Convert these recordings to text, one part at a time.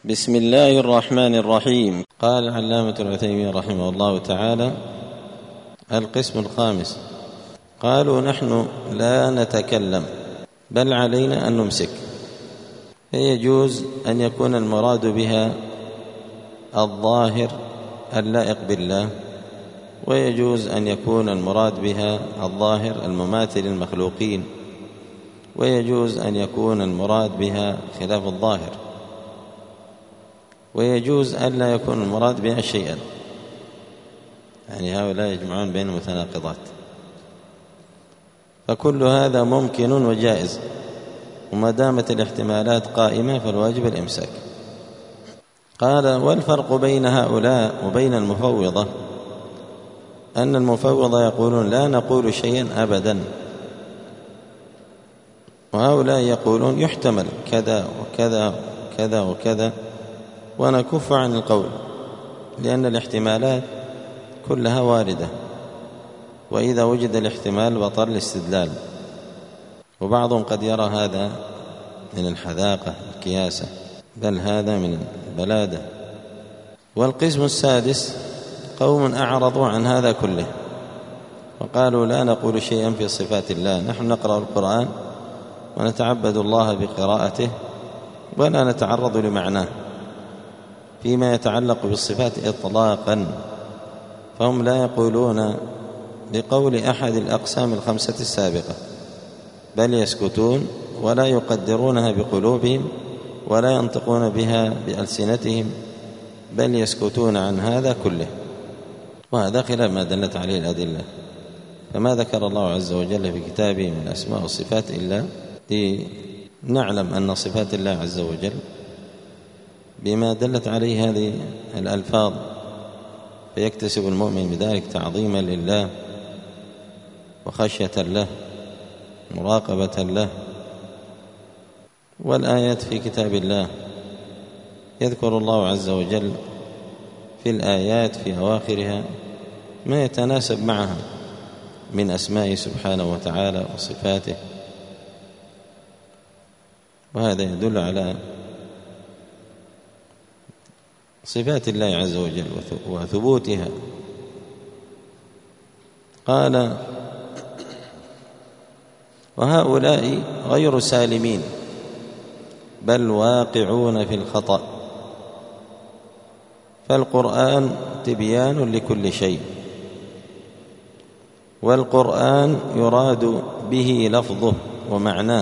بسم الله الرحمن الرحيم. قال العلامة العثيمين رحمه الله تعالى: القسم الخامس. قالوا: نحن لا نتكلم بل علينا أن نمسك، فيجوز أن يكون المراد بها الظاهر اللائق بالله، ويجوز أن يكون المراد بها الظاهر المماثل للمخلوقين، ويجوز أن يكون المراد بها خلاف الظاهر، ويجوز أن لا يكون المراد بها شيئا. يعني هؤلاء يجمعون بين المتناقضات، فكل هذا ممكن وجائز، وما دامت الاحتمالات قائمة فالواجب الإمساك. قال: والفرق بين هؤلاء وبين المفوضة أن المفوضة يقولون لا نقول شيئا أبدا، وهؤلاء يقولون يحتمل كذا وكذا وكذا وكذا ونكف عن القول، لأن الاحتمالات كلها واردة، وإذا وجد الاحتمال بطل الاستدلال. وبعضهم قد يرى هذا من الحذاقة الكياسة، بل هذا من البلادة. والقسم السادس قوم أعرضوا عن هذا كله وقالوا لا نقول شيئا في صفات الله، نحن نقرأ القرآن ونتعبد الله بقراءته ولا نتعرض لمعناه فيما يتعلق بالصفات إطلاقا، فهم لا يقولون بقول أحد الأقسام الخمسة السابقة، بل يسكتون ولا يقدرونها بقلوبهم ولا ينطقون بها بألسنتهم، بل يسكتون عن هذا كله، وهذا خلاف ما دلت عليه الأدلة. فما ذكر الله عز وجل في كتابه من الأسماء والصفات إلا لنعلم أن صفات الله عز وجل بما دلت عليه هذه الألفاظ، فيكتسب المؤمن بذلك تعظيما لله وخشية له مراقبة له. والآيات في كتاب الله يذكر الله عز وجل في الآيات في أواخرها ما يتناسب معها من أسمائه سبحانه وتعالى وصفاته، وهذا يدل على صفات الله عز وجل وثبوتها. قال: وهؤلاء غير سالمين بل واقعون في الخطأ، فالقرآن تبيان لكل شيء، والقرآن يراد به لفظه ومعناه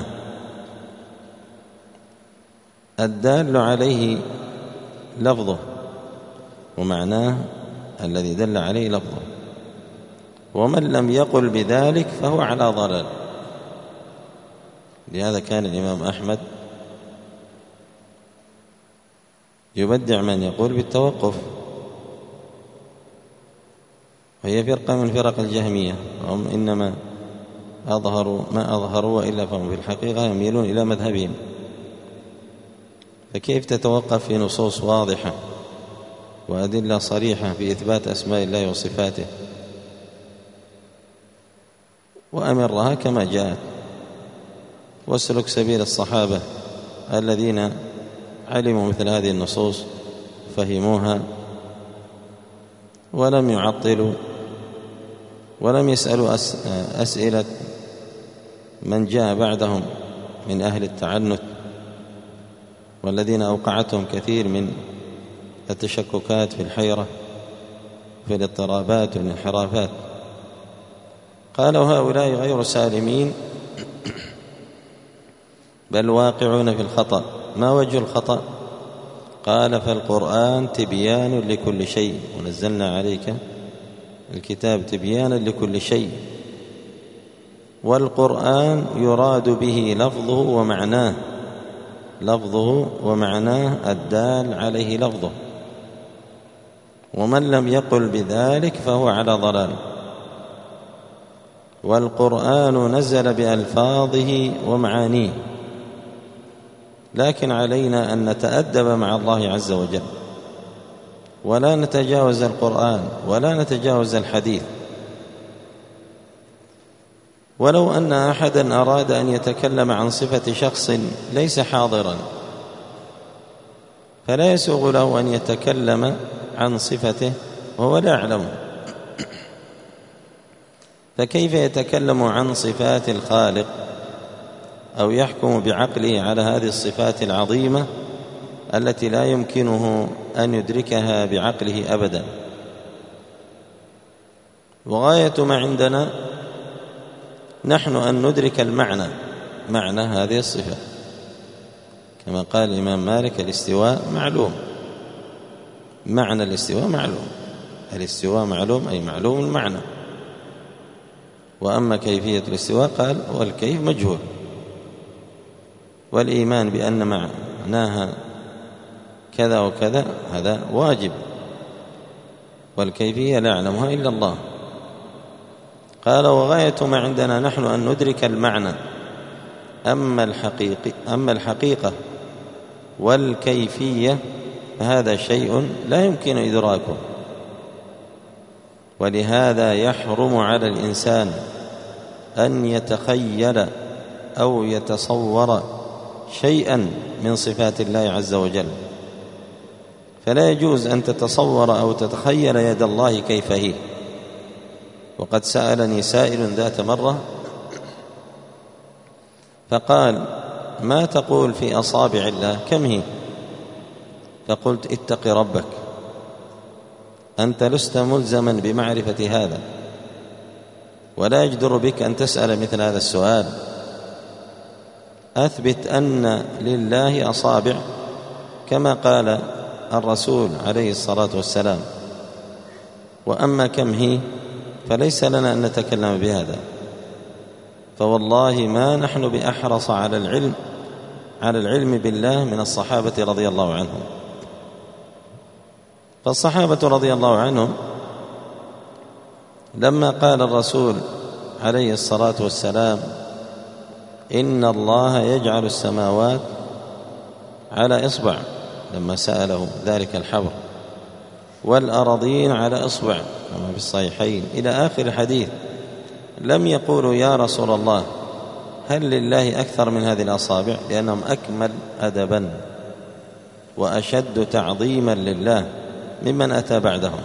الدال عليه لفظه ومعناه الذي دل عليه لفظه، ومن لم يقل بذلك فهو على ضلال. لهذا كان الإمام أحمد يبدع من يقول بالتوقف، وهي فرقة من فرق الجهمية، وهم إنما أظهروا ما أظهروا، وإلا فهم في الحقيقة يميلون إلى مذهبهم. فكيف تتوقف في نصوص واضحة وأدلة صريحة في إثبات أسماء الله وصفاته وأمرها كما جاءت، واسلك سبيل الصحابة الذين علموا مثل هذه النصوص فهموها ولم يعطلوا ولم يسألوا أسئلة من جاء بعدهم من أهل التعنت والذين أوقعتهم كثير من التشككات في الحيرة في الاضطرابات والانحرافات. قالوا: هؤلاء غير سالمين بل واقعون في الخطأ. ما وجه الخطأ؟ قال: فالقرآن تبيان لكل شيء، ونزلنا عليك الكتاب تبيانا لكل شيء، والقرآن يراد به لفظه ومعناه الدال عليه لفظه، ومن لم يقل بذلك فهو على ضلال. والقرآن نزل بألفاظه ومعانيه، لكن علينا أن نتأدب مع الله عز وجل، ولا نتجاوز القرآن ولا نتجاوز الحديث. ولو أن أحدا أراد أن يتكلم عن صفة شخص ليس حاضرا فلا يسوغ له أن يتكلم عن صفته وهو لا يعلم. فكيف يتكلم عن صفات الخالق أو يحكم بعقله على هذه الصفات العظيمة التي لا يمكنه أن يدركها بعقله أبدا؟ وغاية ما عندنا نحن أن ندرك معنى هذه الصفة، كما قال الإمام مالك: الاستواء معلوم. معنى الاستواء معلوم، الاستواء معلوم أي معلوم المعنى. وأما كيفية الاستواء قال: والكيف مجهول. والإيمان بأن معناها كذا وكذا هذا واجب، والكيفية لا يعلمها إلا الله. قال: وغاية ما عندنا نحن أن ندرك المعنى، أما الحقيقة والكيفية فهذا شيء لا يمكن إدراكه. ولهذا يحرم على الإنسان أن يتخيل أو يتصور شيئا من صفات الله عز وجل. فلا يجوز أن تتصور أو تتخيل يد الله كيف هي. وقد سألني سائل ذات مرة فقال: ما تقول في أصابع الله كم هي؟ فقلت: اتق ربك، أنت لست ملزما بمعرفة هذا، ولا يجدر بك أن تسأل مثل هذا السؤال. أثبت أن لله أصابع كما قال الرسول عليه الصلاة والسلام، وأما كم هي فليس لنا أن نتكلم بهذا. فوالله ما نحن بأحرص على العلم بالله من الصحابة رضي الله عنهم. فالصحابة رضي الله عنهم لما قال الرسول عليه الصلاة والسلام: إن الله يجعل السماوات على إصبع، لما سأله ذلك الحبر، والأراضين على إصبع كما في الصحيحين إلى آخر الحديث، لم يقولوا: يا رسول الله هل لله أكثر من هذه الأصابع؟ لأنهم أكمل أدبا وأشد تعظيما لله ممن أتى بعدهم.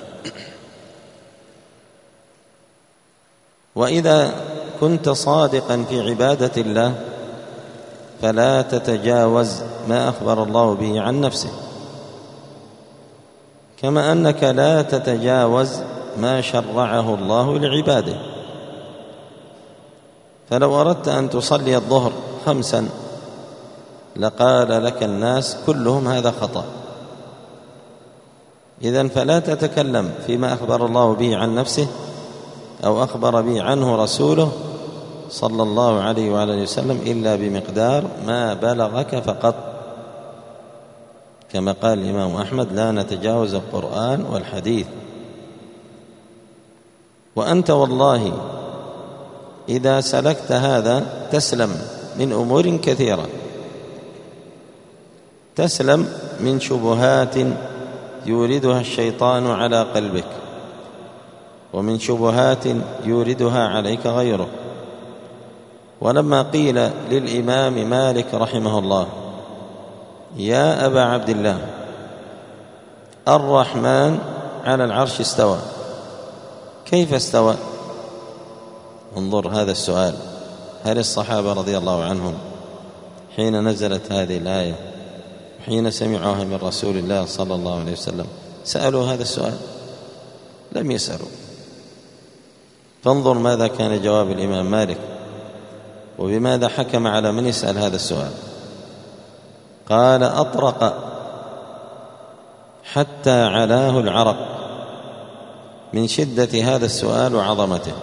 وإذا كنت صادقا في عبادة الله فلا تتجاوز ما أخبر الله به عن نفسه، كما أنك لا تتجاوز ما شرعه الله لعباده. فلو أردت أن تصلي الظهر 5 لقال لك الناس كلهم هذا خطأ. إذن فلا تتكلم فيما أخبر الله به عن نفسه أو أخبر به عنه رسوله صلى الله عليه وعلى وسلم إلا بمقدار ما بلغك فقط، كما قال الإمام أحمد: لا نتجاوز القرآن والحديث. وأنت والله إذا سلكت هذا تسلم من أمور كثيرة، تسلم من شبهات يوردها الشيطان على قلبك، ومن شبهات يوردها عليك غيره. ولما قيل للإمام مالك رحمه الله: يا أبا عبد الله الرحمن على العرش استوى، كيف استوى؟ انظر هذا السؤال. هل الصحابة رضي الله عنهم حين نزلت هذه الآية حين سمعوها من رسول الله صلى الله عليه وسلم سألوا هذا السؤال؟ لم يسألوا. فانظر ماذا كان جواب الإمام مالك وبماذا حكم على من يسأل هذا السؤال. قال: أطرق حتى علاه العرق من شدة هذا السؤال وعظمته،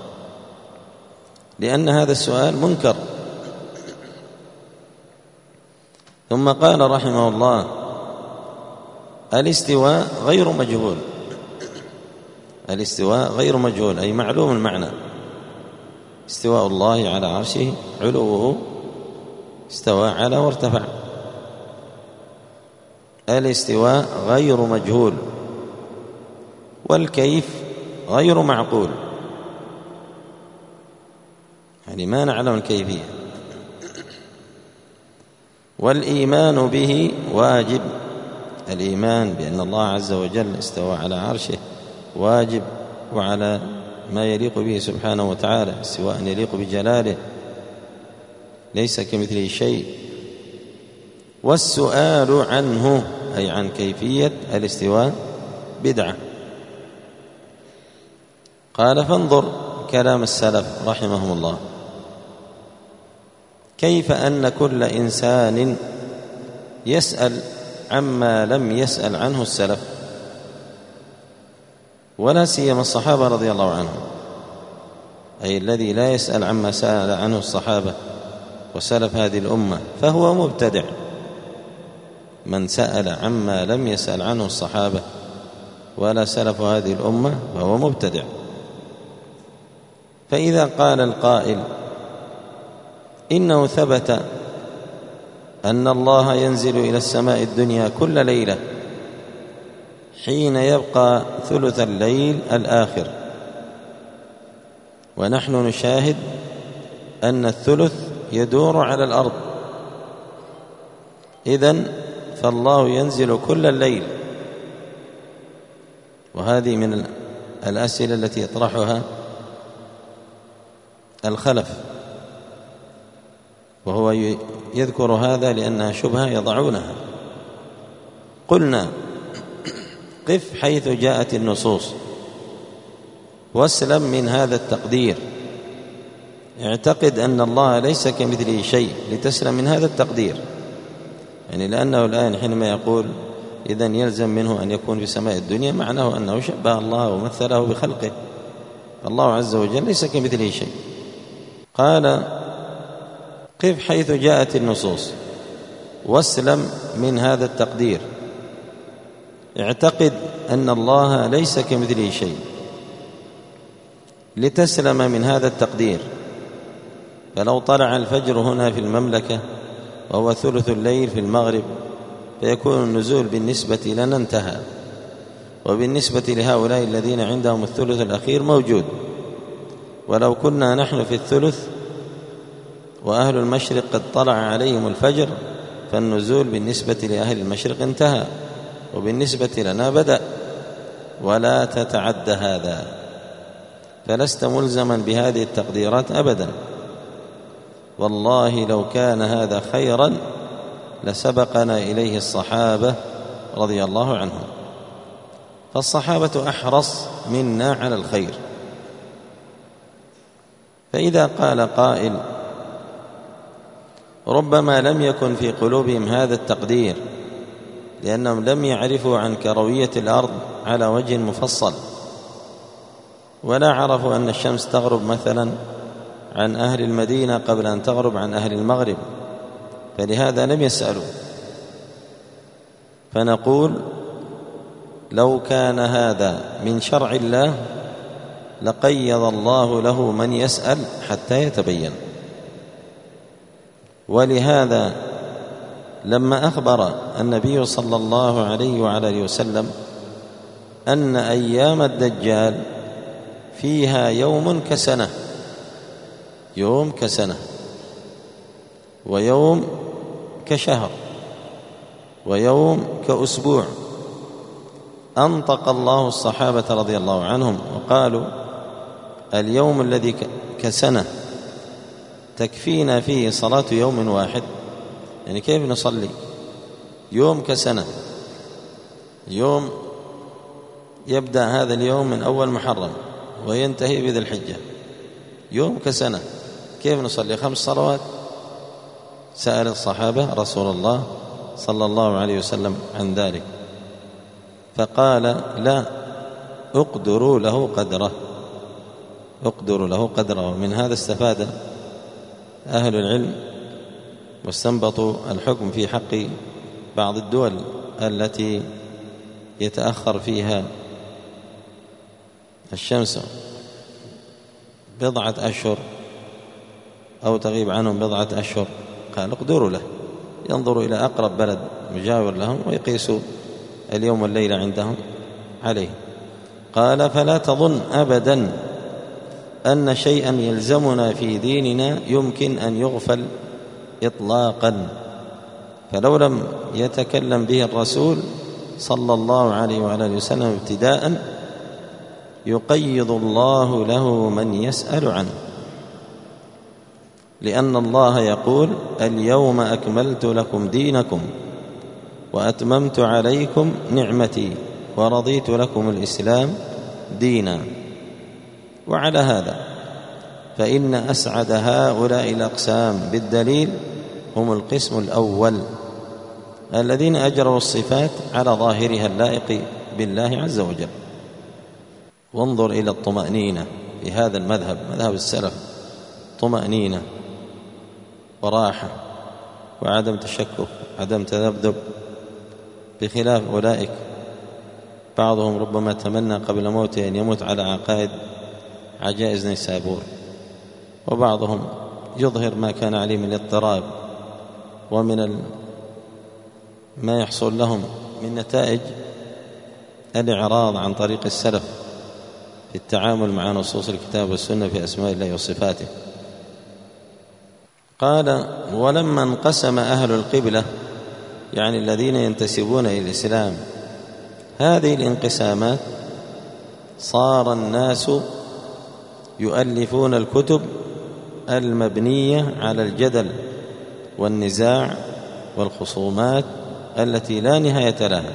لأن هذا السؤال منكر. ثم قال رحمه الله: الاستواء غير مجهول. الاستواء غير مجهول أي معلوم المعنى. استواء الله على عرشه علوه، استوى على وارتفع. الاستواء غير مجهول، والكيف غير معقول، يعني ما نعلم الكيفية. والإيمان به واجب الإيمان بأن الله عز وجل استوى على عرشه واجب، وعلى ما يليق به سبحانه وتعالى سواء يليق بجلاله ليس كمثله شيء. والسؤال عنه أي عن كيفية الاستواء بدعة. قال فانظر كلام السلف رحمهم الله، كيف أن كل إنسان يسأل عما لم يسأل عنه السلف، ولا سيما الصحابة رضي الله عنهم، أي الذي لا يسأل عما سأل عنه الصحابة وسلف هذه الأمة فهو مبتدع. من سأل عما لم يسأل عنه الصحابة ولا سلف هذه الأمة فهو مبتدع. فإذا قال القائل إنه ثبت أن الله ينزل إلى السماء الدنيا كل ليلة حين يبقى ثلث الليل الآخر، ونحن نشاهد أن الثلث يدور على الأرض، إذن فالله ينزل كل الليل. وهذه من الأسئلة التي يطرحها الخلف، وهو يذكر هذا لأنها شبهة يضعونها. قلنا قف حيث جاءت النصوص واسلم من هذا التقدير، اعتقد أن الله ليس كمثله شيء لتسلم من هذا التقدير. يعني لأنه الآن حينما يقول إذن يلزم منه أن يكون في سماء الدنيا، معناه أنه شبه الله ومثله بخلقه، الله عز وجل ليس كمثله شيء. قال قف حيث جاءت النصوص واسلم من هذا التقدير، اعتقد أن الله ليس كمثله شيء لتسلم من هذا التقدير. فلو طلع الفجر هنا في المملكة وهو ثلث الليل في المغرب فيكون النزول بالنسبة لنا انتهى، وبالنسبة لهؤلاء الذين عندهم الثلث الأخير موجود. ولو كنا نحن في الثلث وأهل المشرق قد طلع عليهم الفجر فالنزول بالنسبة لأهل المشرق انتهى، وبالنسبة لنا بدأ. ولا تتعد هذا، فلست ملزما بهذه التقديرات أبدا. والله لو كان هذا خيرا لسبقنا إليه الصحابة رضي الله عنهم، فالصحابة أحرص منا على الخير. فإذا قال قائل ربما لم يكن في قلوبهم هذا التقدير لأنهم لم يعرفوا عن كروية الأرض على وجه مفصل، ولا عرفوا أن الشمس تغرب مثلا عن أهل المدينة قبل أن تغرب عن أهل المغرب، فلهذا لم يسألوا. فنقول لو كان هذا من شرع الله لقيض الله له من يسأل حتى يتبين. ولهذا لما أخبر النبي صلى الله عليه وعلى آله وسلم أن أيام الدجال فيها يوم كسنة، يوم كسنة، ويوم كشهر، ويوم كأسبوع، أنطق الله الصحابة رضي الله عنهم وقالوا اليوم الذي كسنة تكفينا فيه صلاة يوم واحد. يعني كيف نصلي يوم كسنة؟ يوم يبدأ هذا اليوم من أول محرم وينتهي بذي الحجة، يوم كسنة، كيف نصلي 5 صلوات؟ سأل الصحابة رسول الله صلى الله عليه وسلم عن ذلك، فقال لا، اقدروا له قدره، اقدروا له قدره. ومن هذا استفاد أهل العلم واستنبطوا الحكم في حق بعض الدول التي يتأخر فيها الشمس 1 أشهر أو تغيب عنهم 1 أشهر، قال اقدروا له، ينظروا إلى أقرب بلد مجاور لهم ويقيسوا اليوم والليلة عندهم عليه. قال فلا تظن أبدا أن شيئا يلزمنا في ديننا يمكن أن يغفل إطلاقا، فلو لم يتكلم به الرسول صلى الله عليه وعلى آله وسلم ابتداء: يقيض الله له من يسأل عنه، لأن الله يقول: اليوم أكملت لكم دينكم وأتممت عليكم نعمتي ورضيت لكم الإسلام دينا. وعلى هذا فإن أسعد هؤلاء الأقسام بالدليل هم القسم الأول، الذين أجروا الصفات على ظاهرها اللائق بالله عز وجل. وانظر إلى الطمأنينة في هذا المذهب، مذهب السلف، طمأنينة وراحة وعدم تشكك، عدم تذبذب، بخلاف أولئك بعضهم ربما تمنى قبل موته أن يموت على عقائد عجائز نيسابور، وبعضهم يظهر ما كان عليه من الاضطراب ومن ما يحصل لهم من نتائج الإعراض عن طريق السلف في التعامل مع نصوص الكتاب والسنة في أسماء الله وصفاته. قال: ولما انقسم أهل القبلة، يعني الذين ينتسبون إلى الإسلام، هذه الانقسامات صار الناس يؤلفون الكتب المبنية على الجدل والنزاع والخصومات التي لا نهاية لها.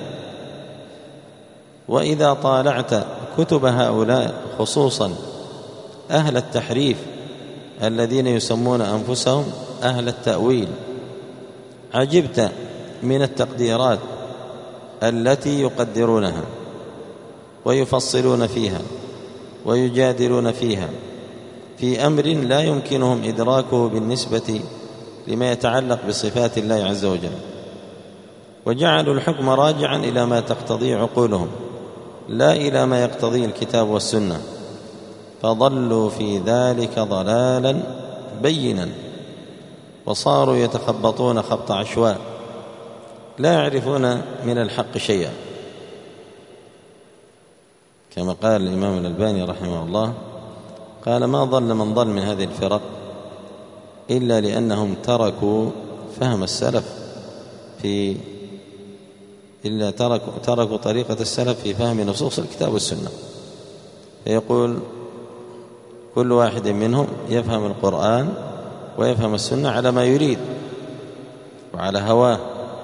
وإذا طالعت كتب هؤلاء، خصوصا أهل التحريف الذين يسمون أنفسهم أهل التأويل، عجبت من التقديرات التي يقدرونها ويفصلون فيها ويجادلون فيها في أمر لا يمكنهم إدراكه بالنسبة لما يتعلق بصفات الله عز وجل، وجعلوا الحكم راجعا إلى ما تقتضي عقولهم لا إلى ما يقتضي الكتاب والسنة، فضلوا في ذلك ضلالا بينا، وصاروا يتخبطون خبط عشواء لا يعرفون من الحق شيئا، كما قال الإمام الألباني رحمه الله، قال: ما ضل من ضل من هذه الفرق إلا لأنهم تركوا فهم السلف تركوا طريقة السلف في فهم نصوص الكتاب والسنة. فيقول كل واحد منهم يفهم القرآن ويفهم السنة على ما يريد وعلى هواه،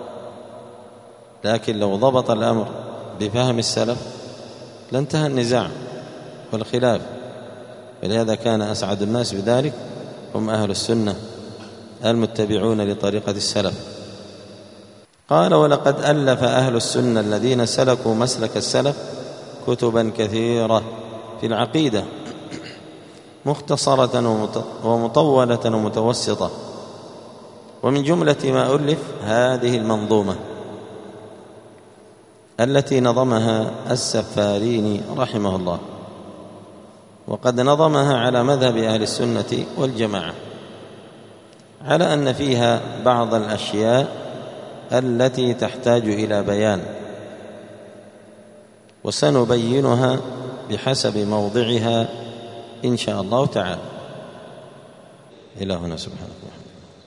لكن لو ضبط الأمر بفهم السلف لانتهى النزاع والخلاف. ولهذا كان أسعد الناس بذلك هم أهل السنة المتبعون لطريقة السلف. قال: ولقد ألف أهل السنة الذين سلكوا مسلك السلف كتبا كثيرة في العقيدة، مختصرة ومطولة ومتوسطة، ومن جملة ما ألف هذه المنظومة التي نظمها السفاريني رحمه الله، وقد نظمها على مذهب أهل السنة والجماعة، على أن فيها بعض الأشياء التي تحتاج إلى بيان، وسنبينها بحسب موضعها إن شاء الله تعالى. إلهنا سبحانه.